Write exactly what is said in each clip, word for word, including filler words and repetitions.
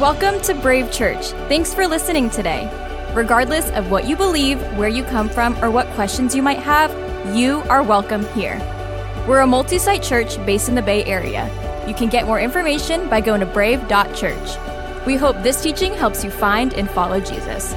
Welcome to Brave Church. Thanks for listening today. Regardless of what you believe, where you come from, or what questions you might have, you are welcome here. We're a multi-site church based in the Bay Area. You can get more information by going to brave dot church. We hope this teaching helps you find and follow Jesus.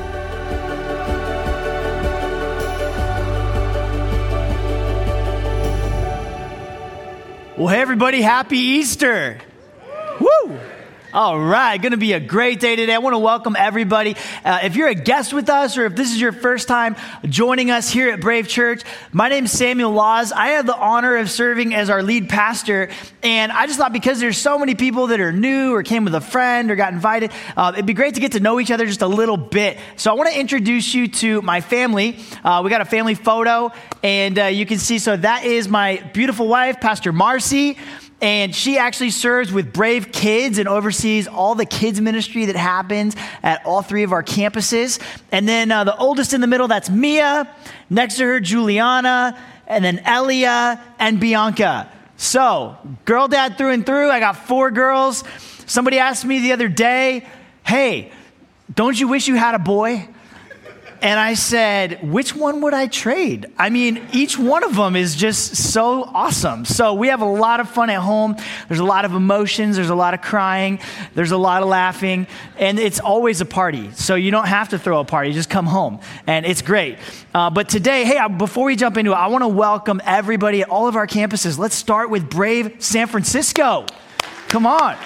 Well, hey everybody, happy Easter. Woo! All right, going to be a great day today. I want to welcome everybody. Uh, if you're a guest with us or if this is your first time joining us here at Brave Church, my name is Samuel Laws. I have the honor of serving as our lead pastor, and I just thought because there's so many people that are new or came with a friend or got invited, uh, it'd be great to get to know each other just a little bit. So I want to introduce you to my family. Uh, we got a family photo, and uh, you can see, so that is my beautiful wife, Pastor Marcy. And she actually serves with Brave Kids and oversees all the kids ministry that happens at all three of our campuses. And then uh, the oldest in the middle, that's Mia. Next to her, Juliana, and then Elia and Bianca. So, girl dad through and through. I got four girls. Somebody asked me the other day, hey, don't you wish you had a boy? And I said, which one would I trade? I mean, each one of them is just so awesome. So we have a lot of fun at home. There's a lot of emotions. There's a lot of crying. There's a lot of laughing. And it's always a party. So you don't have to throw a party. Just come home. And it's great. Uh, but today, hey, before we jump into it, I want to welcome everybody at all of our campuses. Let's start with Brave San Francisco. Come on.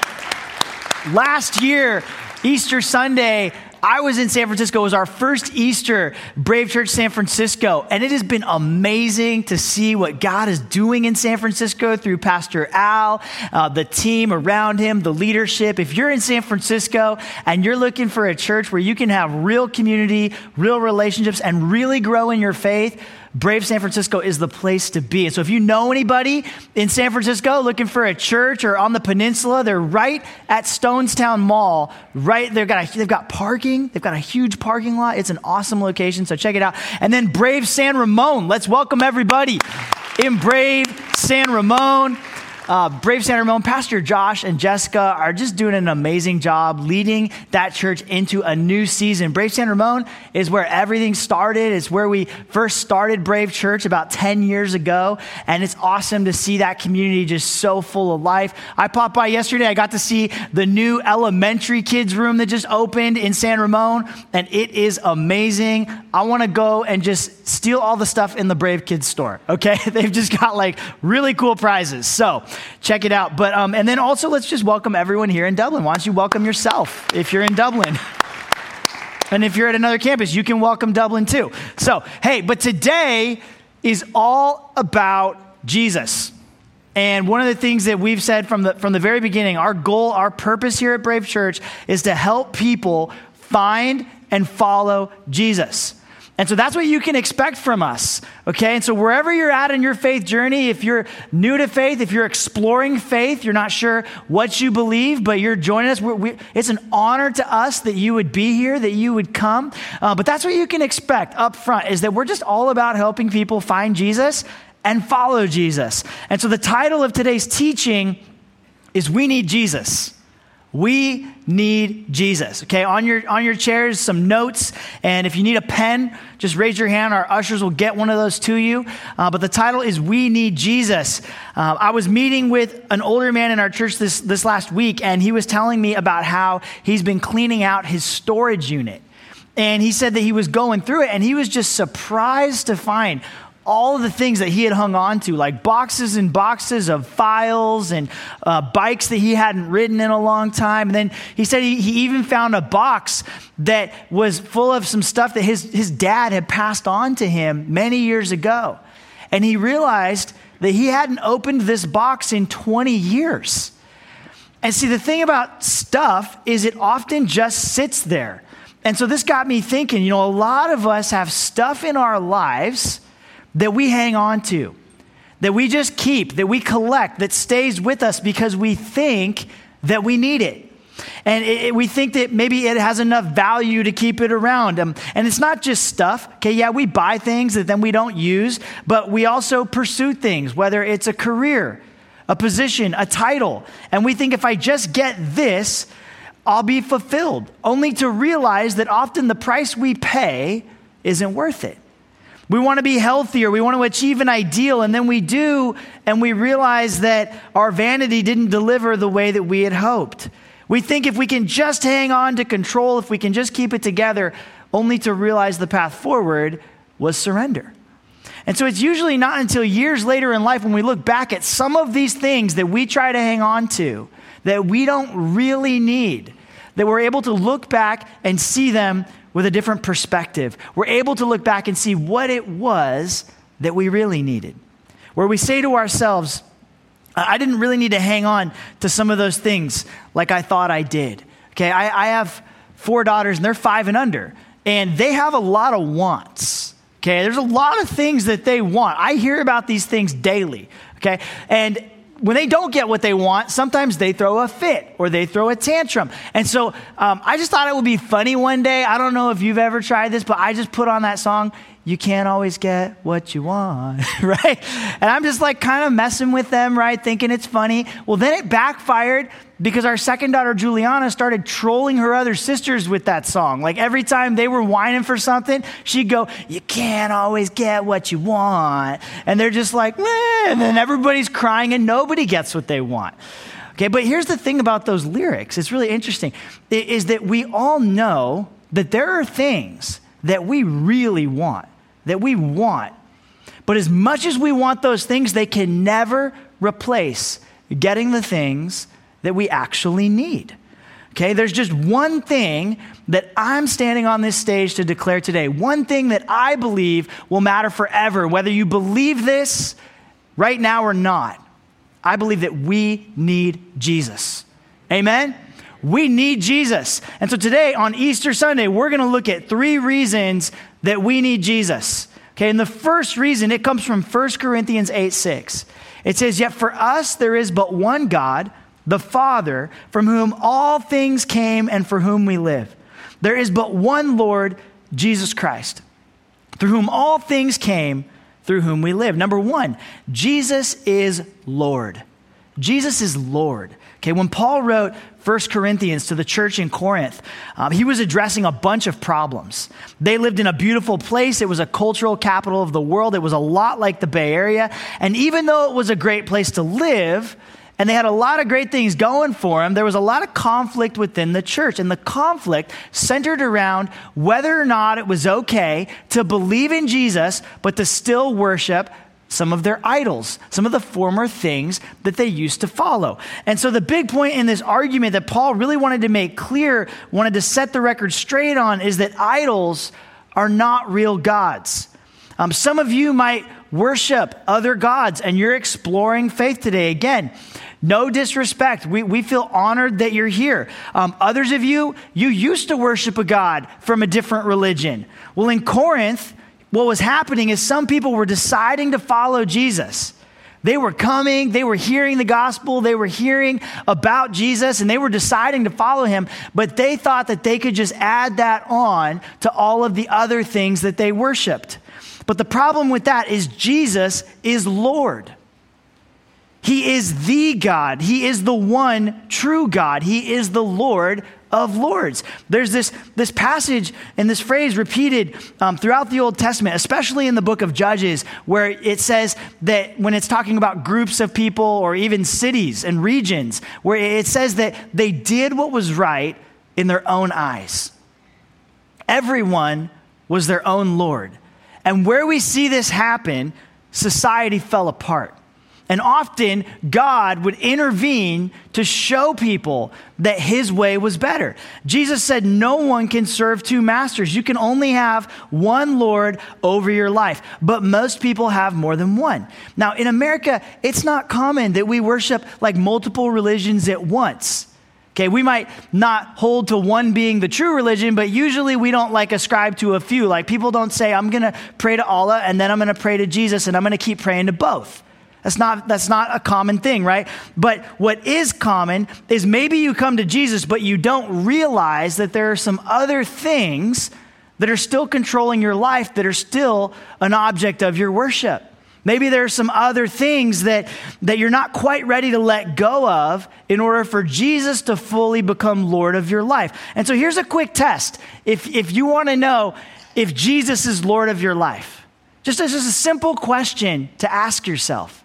Last year, Easter Sunday, I was in San Francisco. It was our first Easter, Brave Church San Francisco, and it has been amazing to see what God is doing in San Francisco through Pastor Al, uh, the team around him, the leadership. If you're in San Francisco and you're looking for a church where you can have real community, real relationships, and really grow in your faith, Brave San Francisco is the place to be. And so if you know anybody in San Francisco looking for a church or on the peninsula, they're right at Stonestown Mall. Right, they've got a, they've got parking. They've got a huge parking lot. It's an awesome location, so check it out. And then Brave San Ramon. Let's welcome everybody in Brave San Ramon. Uh, Brave San Ramon, Pastor Josh and Jessica are just doing an amazing job leading that church into a new season. Brave San Ramon is where everything started. It's where we first started Brave Church about ten years ago. And it's awesome to see that community just so full of life. I popped by yesterday. I got to see the new elementary kids room that just opened in San Ramon. And it is amazing. I want to go and just steal all the stuff in the Brave Kids store. Okay. They've just got like really cool prizes. So check it out. But um, and then also let's just welcome everyone here in Dublin. Why don't you welcome yourself if you're in Dublin? And if you're at another campus, you can welcome Dublin too. So, hey, but today is all about Jesus. And one of the things that we've said from the from the very beginning, our goal, our purpose here at Brave Church is to help people find and follow Jesus. And so that's what you can expect from us, okay? And so wherever you're at in your faith journey, if you're new to faith, if you're exploring faith, you're not sure what you believe, but you're joining us, we're, we, it's an honor to us that you would be here, that you would come. Uh, but that's what you can expect up front, is that we're just all about helping people find Jesus and follow Jesus. And so the title of today's teaching is We Need Jesus. We need Jesus. Okay, on your on your chairs, some notes, and if you need a pen, just raise your hand. Our ushers will get one of those to you. Uh, but the title is We Need Jesus. Uh, I was meeting with an older man in our church this this last week, and he was telling me about how he's been cleaning out his storage unit. And he said that he was going through it, and he was just surprised to find all of the things that he had hung on to, like boxes and boxes of files and uh, bikes that he hadn't ridden in a long time. And then he said he, he even found a box that was full of some stuff that his, his dad had passed on to him many years ago. And he realized that he hadn't opened this box in twenty years. And see, the thing about stuff is it often just sits there. And so this got me thinking, you know, a lot of us have stuff in our lives that we hang on to, that we just keep, that we collect, that stays with us because we think that we need it. And it, it, we think that maybe it has enough value to keep it around. Um, and it's not just stuff. Okay, yeah, we buy things that then we don't use, but we also pursue things, whether it's a career, a position, a title. And we think if I just get this, I'll be fulfilled, only to realize that often the price we pay isn't worth it. We want to be healthier, we want to achieve an ideal, and then we do, and we realize that our vanity didn't deliver the way that we had hoped. We think if we can just hang on to control, if we can just keep it together, only to realize the path forward was surrender. And so it's usually not until years later in life when we look back at some of these things that we try to hang on to, that we don't really need, that we're able to look back and see them with a different perspective. We're able to look back and see what it was that we really needed. Where we say to ourselves, I didn't really need to hang on to some of those things like I thought I did. Okay, I, I have four daughters and they're five and under, and they have a lot of wants. Okay, there's a lot of things that they want. I hear about these things daily. Okay, and when they don't get what they want, sometimes they throw a fit or they throw a tantrum. And so um, I just thought it would be funny one day. I don't know if you've ever tried this, but I just put on that song, "You Can't Always Get What You Want," right? And I'm just like kind of messing with them, right? Thinking it's funny. Well, then it backfired because our second daughter, Juliana, started trolling her other sisters with that song. Like every time they were whining for something, she'd go, "You can't always get what you want." And they're just like, meh. And then everybody's crying and nobody gets what they want. Okay, but here's the thing about those lyrics. It's really interesting, is that we all know that there are things that we really want, that we want. But as much as we want those things, they can never replace getting the things that we actually need. Okay, there's just one thing that I'm standing on this stage to declare today. One thing that I believe will matter forever, whether you believe this right now or not. I believe that we need Jesus. Amen? We need Jesus. And so today on Easter Sunday, we're going to look at three reasons that we need Jesus. Okay, and the first reason, it comes from First Corinthians eight six. It says, "Yet for us there is but one God, the Father, from whom all things came and for whom we live. There is but one Lord, Jesus Christ, through whom all things came, through whom we live." Number one, Jesus is Lord. Jesus is Lord. Okay, when Paul wrote First Corinthians to the church in Corinth, um, he was addressing a bunch of problems. They lived in a beautiful place. It was a cultural capital of the world. It was a lot like the Bay Area. And even though it was a great place to live, and they had a lot of great things going for them, there was a lot of conflict within the church. And the conflict centered around whether or not it was okay to believe in Jesus, but to still worship some of their idols, some of the former things that they used to follow. And so the big point in this argument that Paul really wanted to make clear, wanted to set the record straight on, is that idols are not real gods. Um, some of you might worship other gods and you're exploring faith today. Again, no disrespect. We, we feel honored that you're here. Um, others of you, you used to worship a God from a different religion. Well, in Corinth, what was happening is some people were deciding to follow Jesus. They were coming, they were hearing the gospel, they were hearing about Jesus, and they were deciding to follow him, but they thought that they could just add that on to all of the other things that they worshiped. But the problem with that is Jesus is Lord. He is the God. He is the one true God. He is the Lord of Lords. There's this, this passage and this phrase repeated um, throughout the Old Testament, especially in the book of Judges, where it says that when it's talking about groups of people or even cities and regions, where it says that they did what was right in their own eyes. Everyone was their own Lord. And where we see this happen, society fell apart. And often God would intervene to show people that his way was better. Jesus said, no one can serve two masters. You can only have one Lord over your life. But most people have more than one. Now, in America, it's not common that we worship like multiple religions at once. Okay, we might not hold to one being the true religion, but usually we don't like ascribe to a few. Like people don't say, I'm going to pray to Allah and then I'm going to pray to Jesus and I'm going to keep praying to both. That's not, that's not a common thing, right? But what is common is maybe you come to Jesus, but you don't realize that there are some other things that are still controlling your life that are still an object of your worship. Maybe there's some other things that, that you're not quite ready to let go of in order for Jesus to fully become Lord of your life. And so here's a quick test. If, if you want to know if Jesus is Lord of your life, just as just a simple question to ask yourself.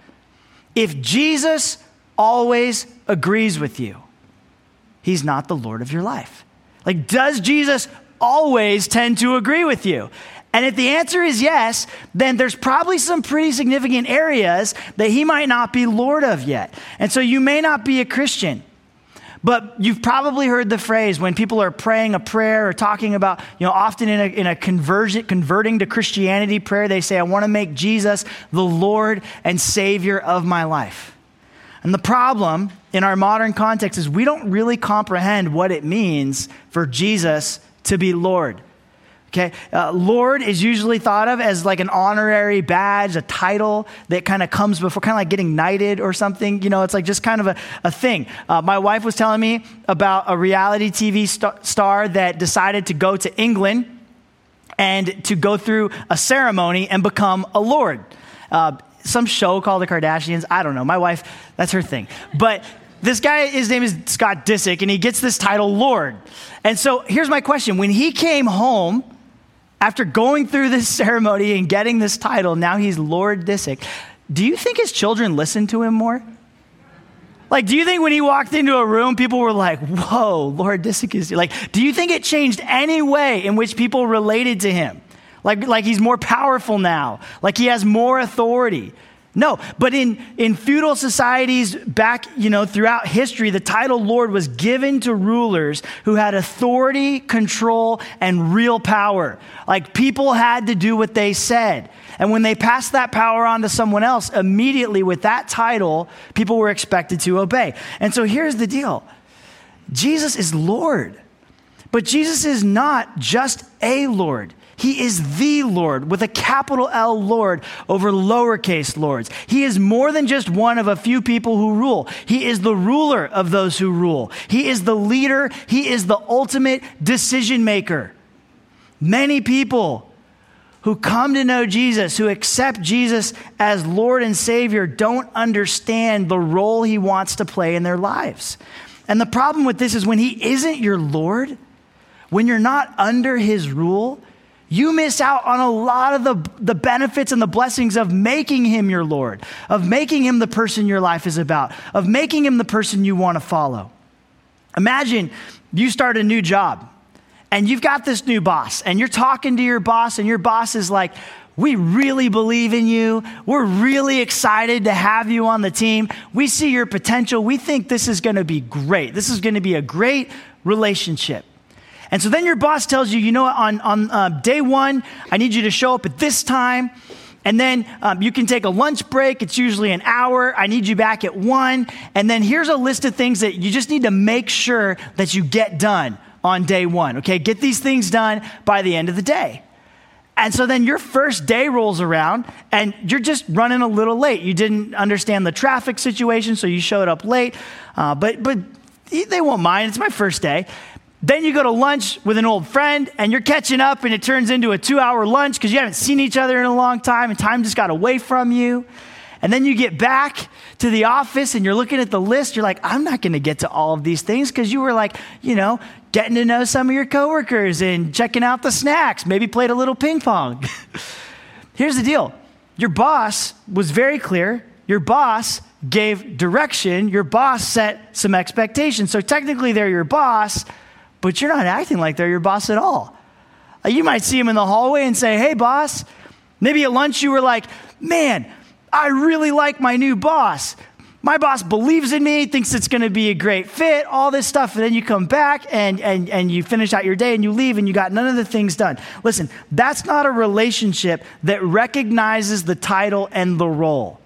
If Jesus always agrees with you, he's not the Lord of your life. Like, does Jesus always tend to agree with you? And if the answer is yes, then there's probably some pretty significant areas that he might not be Lord of yet. And so you may not be a Christian, but you've probably heard the phrase when people are praying a prayer or talking about, you know, often in a, in a conversion, converting to Christianity prayer, they say, I want to make Jesus the Lord and Savior of my life. And the problem in our modern context is we don't really comprehend what it means for Jesus to be Lord. Okay, uh, Lord is usually thought of as like an honorary badge, a title that kind of comes before, kind of like getting knighted or something. You know, it's like just kind of a, a thing. Uh, my wife was telling me about a reality T V st- star that decided to go to England and to go through a ceremony and become a lord. Uh, some show called The Kardashians. I don't know. My wife, that's her thing. But this guy, his name is Scott Disick, and he gets this title, Lord. And so here's my question. When he came home, after going through this ceremony and getting this title, now he's Lord Disick. Do you think his children listened to him more? Like, do you think when he walked into a room, people were like, whoa, Lord Disick is here? Like, do you think it changed any way in which people related to him? Like, like he's more powerful now, like he has more authority. No, but in, in feudal societies back, you know, throughout history, the title Lord was given to rulers who had authority, control, and real power. Like, people had to do what they said. And when they passed that power on to someone else, immediately with that title, people were expected to obey. And so here's the deal. Jesus is Lord, but Jesus is not just a Lord. He is the Lord with a capital L Lord over lowercase lords. He is more than just one of a few people who rule. He is the ruler of those who rule. He is the leader. He is the ultimate decision maker. Many people who come to know Jesus, who accept Jesus as Lord and Savior, don't understand the role he wants to play in their lives. And the problem with this is when he isn't your Lord, when you're not under his rule, you miss out on a lot of the, the benefits and the blessings of making him your Lord, of making him the person your life is about, of making him the person you want to follow. Imagine you start a new job and you've got this new boss and you're talking to your boss and your boss is like, we really believe in you. We're really excited to have you on the team. We see your potential. We think this is going to be great. This is going to be a great relationship. And so then your boss tells you, you know what, on, on uh, day one, I need you to show up at this time. And then um, you can take a lunch break. It's usually an hour. I need you back at one. And then here's a list of things that you just need to make sure that you get done on day one. Okay, get these things done by the end of the day. And so then your first day rolls around and you're just running a little late. You didn't understand the traffic situation, so you showed up late. Uh, but but they won't mind. It's my first day. Then you go to lunch with an old friend and you're catching up and it turns into a two hour lunch because you haven't seen each other in a long time and time just got away from you. And then you get back to the office and you're looking at the list. You're like, I'm not going to get to all of these things because you were like, you know, getting to know some of your coworkers and checking out the snacks, maybe played a little ping pong. Here's the deal. Your boss was very clear. Your boss gave direction. Your boss set some expectations. So technically they're your boss, but you're not acting like they're your boss at all. You might see him in the hallway and say, hey, boss. Maybe at lunch you were like, man, I really like my new boss. My boss believes in me, thinks it's going to be a great fit, all this stuff. And then you come back and, and, and you finish out your day and you leave and you got none of the things done. Listen, that's not a relationship that recognizes the title and the role.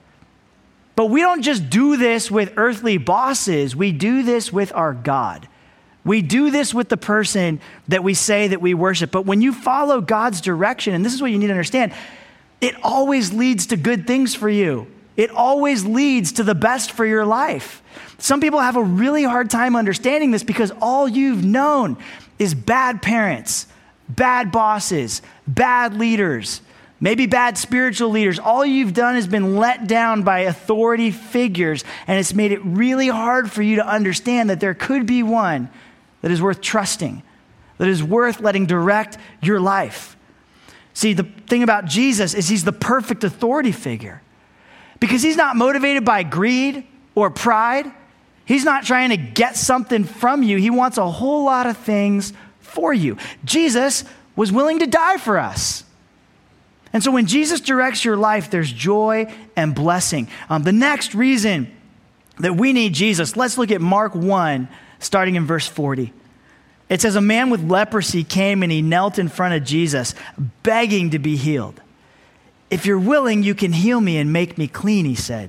But we don't just do this with earthly bosses. We do this with our God. We do this with the person that we say that we worship. But when you follow God's direction, and this is what you need to understand, it always leads to good things for you. It always leads to the best for your life. Some people have a really hard time understanding this because all you've known is bad parents, bad bosses, bad leaders, maybe bad spiritual leaders. All you've done has been let down by authority figures, and it's made it really hard for you to understand that there could be one that is worth trusting, that is worth letting direct your life. See, the thing about Jesus is he's the perfect authority figure because he's not motivated by greed or pride. He's not trying to get something from you. He wants a whole lot of things for you. Jesus was willing to die for us. And so when Jesus directs your life, there's joy and blessing. Um, the next reason that we need Jesus, let's look at Mark one, starting in verse forty. It says, a man with leprosy came and he knelt in front of Jesus, begging to be healed. If you're willing, you can heal me and make me clean, he said.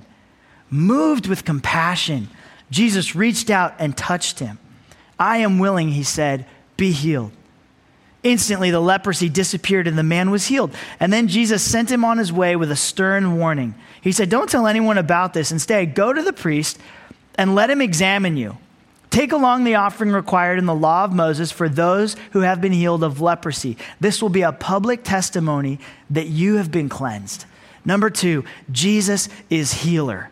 Moved with compassion, Jesus reached out and touched him. I am willing, he said, be healed. Instantly, the leprosy disappeared and the man was healed. And then Jesus sent him on his way with a stern warning. He said, don't tell anyone about this. Instead, go to the priest and let him examine you. Take along the offering required in the law of Moses for those who have been healed of leprosy. This will be a public testimony that you have been cleansed. Number two, Jesus is healer.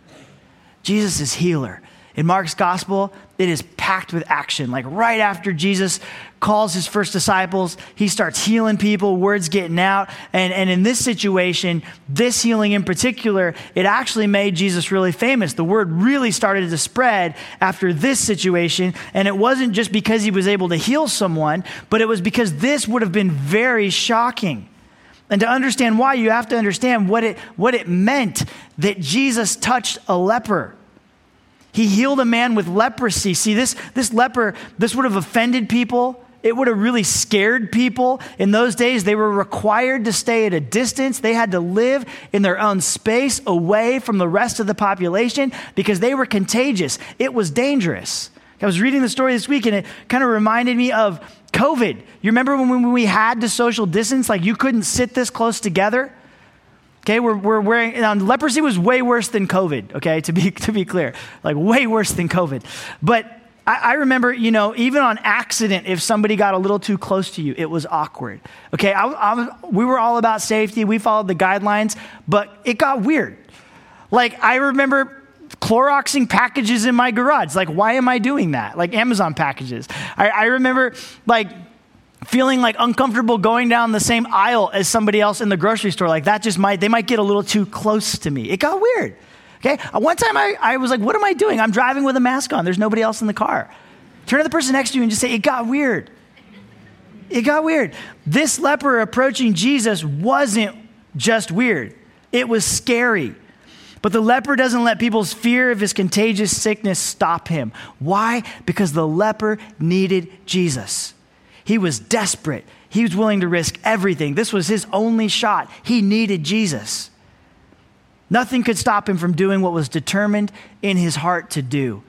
Jesus is healer. In Mark's gospel, it is packed with action. Like right after Jesus calls his first disciples, he starts healing people, words getting out. And, and in this situation, this healing in particular, it actually made Jesus really famous. The word really started to spread after this situation. And it wasn't just because he was able to heal someone, but it was because this would have been very shocking. And to understand why, you have to understand what it, what it meant that Jesus touched a leper. He healed a man with leprosy. See, this, this leper, this would have offended people. It would have really scared people. In those days, they were required to stay at a distance. They had to live in their own space away from the rest of the population because they were contagious. It was dangerous. I was reading the story this week and it kind of reminded me of COVID. You remember when, when we had to social distance, like you couldn't sit this close together? Okay, we're, we're wearing, now, leprosy was way worse than COVID, okay, to be to be clear, like way worse than COVID. But I, I remember, you know, even on accident, if somebody got a little too close to you, it was awkward. Okay, I, I, we were all about safety. We followed the guidelines, but it got weird. Like, I remember Cloroxing packages in my garage. Like, why am I doing that? Like Amazon packages. I, I remember, like, feeling like uncomfortable going down the same aisle as somebody else in the grocery store. Like that just might, they might get a little too close to me. It got weird. Okay. One time I, I was like, what am I doing? I'm driving with a mask on. There's nobody else in the car. Turn to the person next to you and just say, it got weird. It got weird. This leper approaching Jesus wasn't just weird. It was scary. But the leper doesn't let people's fear of his contagious sickness stop him. Why? Because the leper needed Jesus. He was desperate. He was willing to risk everything. This was his only shot. He needed Jesus. Nothing could stop him from doing what was determined in his heart to do.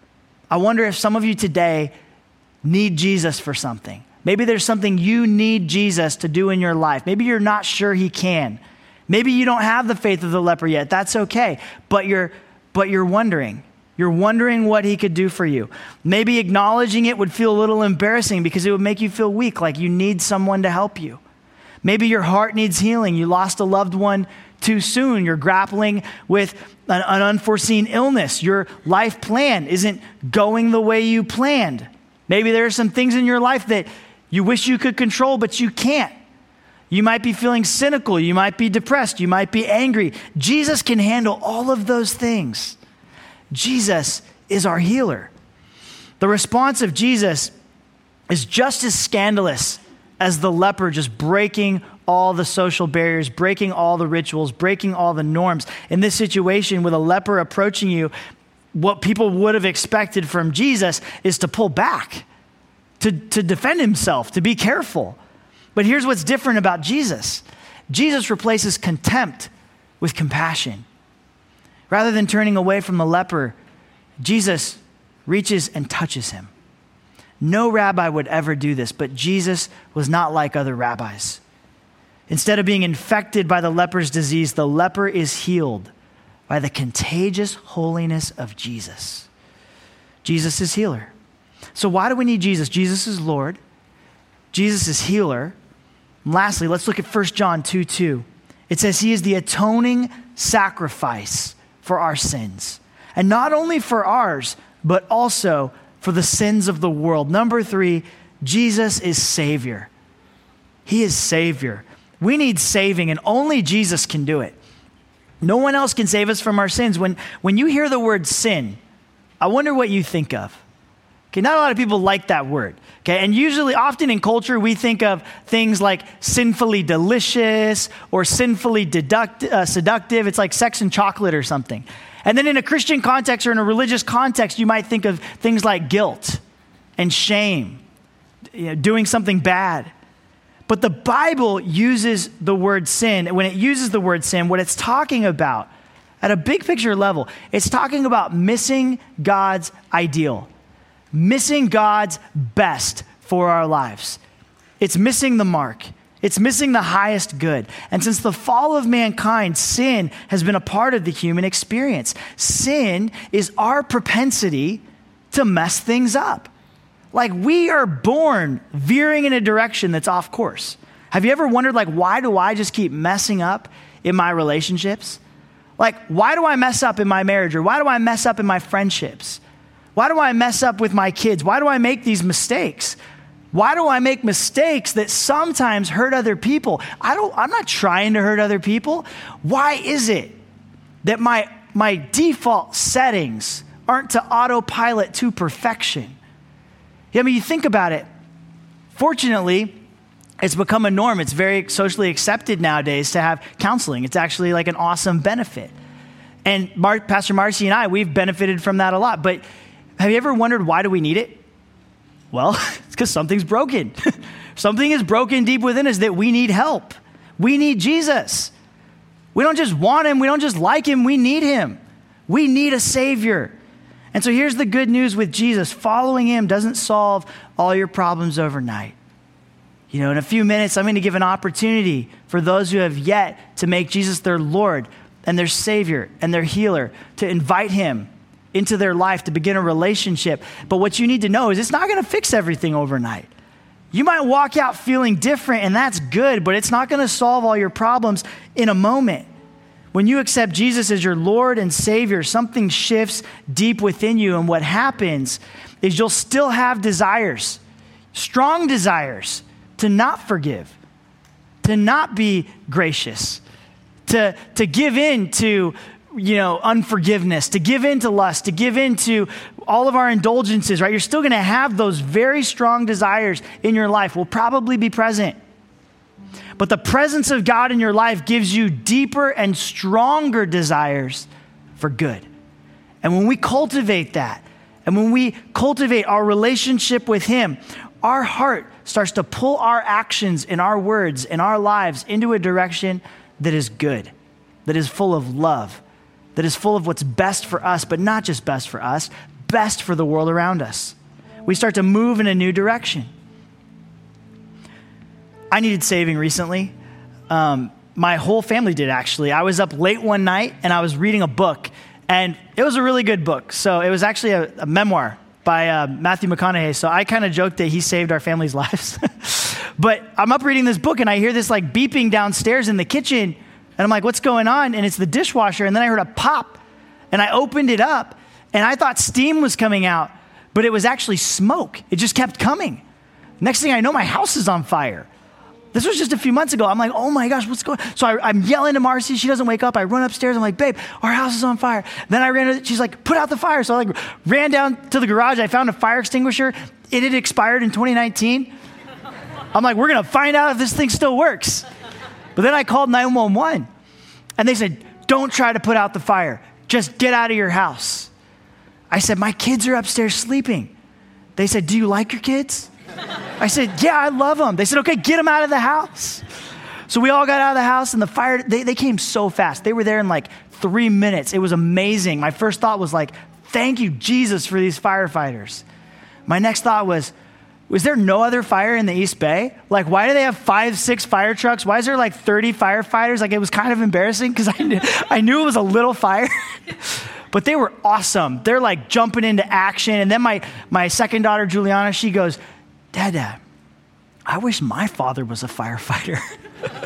I wonder if some of you today need Jesus for something. Maybe there's something you need Jesus to do in your life. Maybe you're not sure he can. Maybe you don't have the faith of the leper yet. That's okay. But you're, but you're wondering. You're wondering what he could do for you. Maybe acknowledging it would feel a little embarrassing because it would make you feel weak, like you need someone to help you. Maybe your heart needs healing. You lost a loved one too soon. You're grappling with an, an unforeseen illness. Your life plan isn't going the way you planned. Maybe there are some things in your life that you wish you could control, but you can't. You might be feeling cynical. You might be depressed. You might be angry. Jesus can handle all of those things. Jesus is our healer. The response of Jesus is just as scandalous as the leper just breaking all the social barriers, breaking all the rituals, breaking all the norms. In this situation with a leper approaching you, what people would have expected from Jesus is to pull back, to, to defend himself, to be careful. But here's what's different about Jesus. Jesus replaces contempt with compassion. Rather than turning away from the leper, Jesus reaches and touches him. No rabbi would ever do this, but Jesus was not like other rabbis. Instead of being infected by the leper's disease, the leper is healed by the contagious holiness of Jesus. Jesus is healer. So why do we need Jesus? Jesus is Lord. Jesus is healer. And lastly, let's look at First John two two. It says he is the atoning sacrifice for our sins. And not only for ours, but also for the sins of the world. Number three, Jesus is Savior. He is Savior. We need saving, and only Jesus can do it. No one else can save us from our sins. When, when you hear the word sin, I wonder what you think of. Okay, not a lot of people like that word. Okay, and usually, often in culture, we think of things like sinfully delicious or sinfully deduct, uh, seductive. It's like sex and chocolate or something. And then in a Christian context or in a religious context, you might think of things like guilt and shame, you know, doing something bad. But the Bible uses the word sin. And when it uses the word sin, what it's talking about at a big picture level, it's talking about missing God's ideal, missing God's best for our lives. It's missing the mark. It's missing the highest good. And since the fall of mankind, sin has been a part of the human experience. Sin is our propensity to mess things up. Like, we are born veering in a direction that's off course. Have you ever wondered, like, why do I just keep messing up in my relationships? Like, why do I mess up in my marriage? Or why do I mess up in my friendships? Why do I mess up with my kids? Why do I make these mistakes? Why do I make mistakes that sometimes hurt other people? I don't, I'm not trying to hurt other people. Why is it that my, my default settings aren't to autopilot to perfection? I mean, you think about it. Fortunately, it's become a norm. It's very socially accepted nowadays to have counseling. It's actually like an awesome benefit. And Mar- Pastor Marcy and I, we've benefited from that a lot. But have you ever wondered, why do we need it? Well, it's because something's broken. Something is broken deep within us that we need help. We need Jesus. We don't just want him. We don't just like him. We need him. We need a Savior. And so here's the good news with Jesus. Following him doesn't solve all your problems overnight. You know, in a few minutes, I'm going to give an opportunity for those who have yet to make Jesus their Lord and their Savior and their healer, to invite him into their life, to begin a relationship. But what you need to know is it's not going to fix everything overnight. You might walk out feeling different, and that's good, but it's not going to solve all your problems in a moment. When you accept Jesus as your Lord and Savior, something shifts deep within you, and what happens is you'll still have desires, strong desires, to not forgive, to not be gracious, to, to give in to, you know, unforgiveness, to give in to lust, to give in to all of our indulgences, right? You're still going to have those very strong desires in your life, will probably be present. But the presence of God in your life gives you deeper and stronger desires for good. And when we cultivate that, and when we cultivate our relationship with him, our heart starts to pull our actions and our words and our lives into a direction that is good, that is full of love, that is full of what's best for us, but not just best for us, best for the world around us. We start to move in a new direction. I needed saving recently. Um, my whole family did, actually. I was up late one night and I was reading a book, and it was a really good book. So it was actually a, a memoir by uh, Matthew McConaughey. So I kind of joked that he saved our family's lives. But I'm up reading this book and I hear this like beeping downstairs in the kitchen. And I'm like, what's going on? And it's the dishwasher. And then I heard a pop and I opened it up and I thought steam was coming out, but it was actually smoke. It just kept coming. Next thing I know, my house is on fire. This was just a few months ago. I'm like, oh my gosh, what's going on? So I, I'm yelling to Marcy. She doesn't wake up. I run upstairs. I'm like, babe, our house is on fire. Then I ran, to, she's like, put out the fire. So I like ran down to the garage. I found a fire extinguisher. It had expired in twenty nineteen. I'm like, we're going to find out if this thing still works. But then I called nine one one and they said, don't try to put out the fire. Just get out of your house. I said, my kids are upstairs sleeping. They said, do you like your kids? I said, yeah, I love them. They said, okay, get them out of the house. So we all got out of the house and the fire, they, they came so fast. They were there in like three minutes. It was amazing. My first thought was like, thank you, Jesus, for these firefighters. My next thought was, was there no other fire in the East Bay? Like, why do they have five, six fire trucks? Why is there like thirty firefighters? Like, it was kind of embarrassing because I knew, I knew it was a little fire. But they were awesome. They're like jumping into action. And then my, my second daughter, Juliana, she goes, Dad, Dad, I wish my father was a firefighter.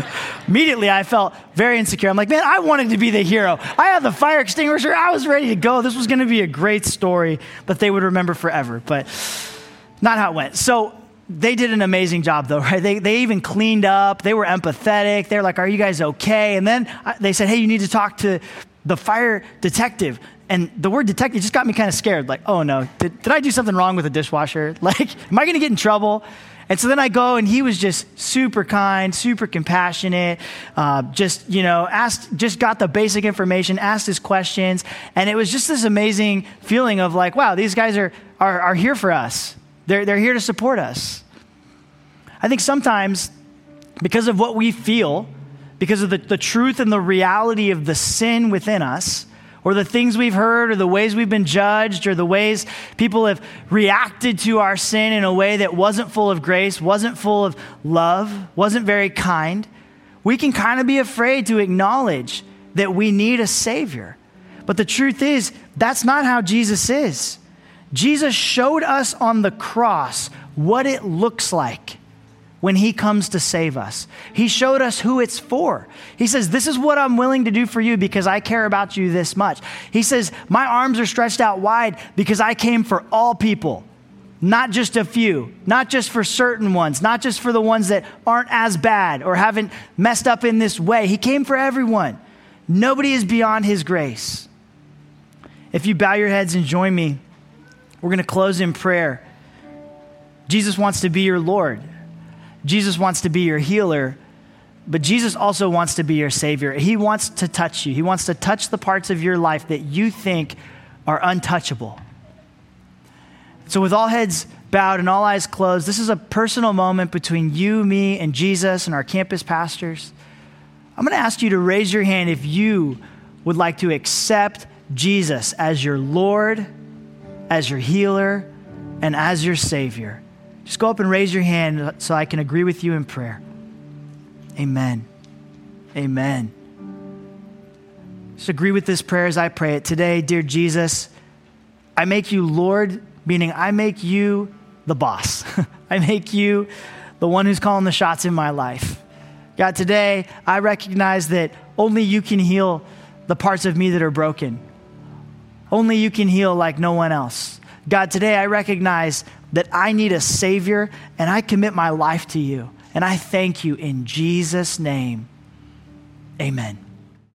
immediately I felt very insecure. I'm like, man, I wanted to be the hero. I had the fire extinguisher. I was ready to go. This was going to be a great story that they would remember forever, but not how it went. So they did an amazing job though, right? They, they even cleaned up. They were empathetic. They're like, are you guys okay? And then they said, hey, you need to talk to the fire detective. And the word detective just got me kind of scared. Like, oh no, did, did I do something wrong with the dishwasher? Like, am I going to get in trouble? And so then I go, and he was just super kind, super compassionate, uh, just, you know, asked, just got the basic information, asked his questions. And it was just this amazing feeling of like, wow, these guys are, are, are here for us. They're, they're here to support us. I think sometimes because of what we feel, because of the, the truth and the reality of the sin within us, or the things we've heard, or the ways we've been judged, or the ways people have reacted to our sin in a way that wasn't full of grace, wasn't full of love, wasn't very kind, we can kind of be afraid to acknowledge that we need a Savior. But the truth is, that's not how Jesus is. Jesus showed us on the cross what it looks like when he comes to save us. He showed us who it's for. He says, this is what I'm willing to do for you because I care about you this much. He says, my arms are stretched out wide because I came for all people, not just a few, not just for certain ones, not just for the ones that aren't as bad or haven't messed up in this way. He came for everyone. Nobody is beyond his grace. If you bow your heads and join me, we're going to close in prayer. Jesus wants to be your Lord. Jesus wants to be your healer, but Jesus also wants to be your Savior. He wants to touch you. He wants to touch the parts of your life that you think are untouchable. So with all heads bowed and all eyes closed, this is a personal moment between you, me, and Jesus and our campus pastors. I'm going to ask you to raise your hand if you would like to accept Jesus as your Lord, as your healer, and as your Savior. Just go up and raise your hand so I can agree with you in prayer. Amen. Amen. Just agree with this prayer as I pray it. Today, dear Jesus, I make you Lord, meaning I make you the boss. I make you the one who's calling the shots in my life. God, today, I recognize that only you can heal the parts of me that are broken. Only you can heal like no one else. God, today I recognize that I need a Savior, and I commit my life to you. And I thank you in Jesus' name. Amen.